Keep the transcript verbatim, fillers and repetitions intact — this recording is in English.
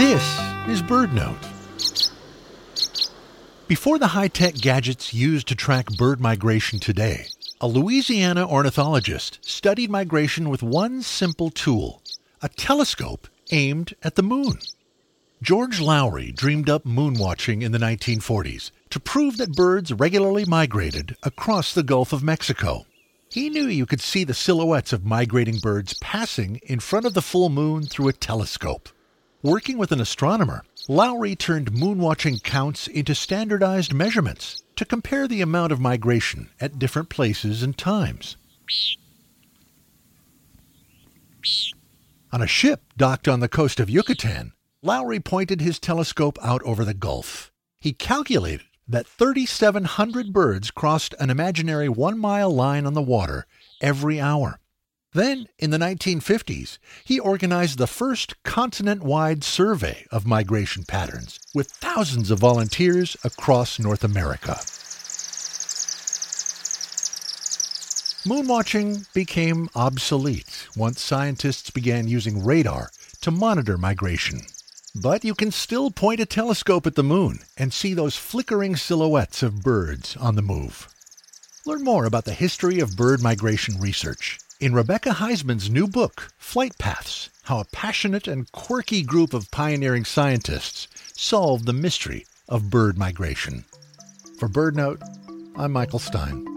This is BirdNote. Before the high-tech gadgets used to track bird migration today, a Louisiana ornithologist studied migration with one simple tool, a telescope aimed at the moon. George Lowry dreamed up moonwatching in the nineteen forties to prove that birds regularly migrated across the Gulf of Mexico. He knew you could see the silhouettes of migrating birds passing in front of the full moon through a telescope. Working with an astronomer, Lowry turned moonwatching counts into standardized measurements to compare the amount of migration at different places and times. On a ship docked on the coast of Yucatan, Lowry pointed his telescope out over the Gulf. He calculated that three thousand seven hundred birds crossed an imaginary one-mile line on the water every hour. Then, in the nineteen fifties, he organized the first continent-wide survey of migration patterns with thousands of volunteers across North America. Moonwatching became obsolete once scientists began using radar to monitor migration. But you can still point a telescope at the moon and see those flickering silhouettes of birds on the move. Learn more about the history of bird migration research in Rebecca Heisman's new book, Flight Paths: How a Passionate and Quirky Group of Pioneering Scientists Solved the Mystery of Bird Migration. For BirdNote, I'm Michael Stein.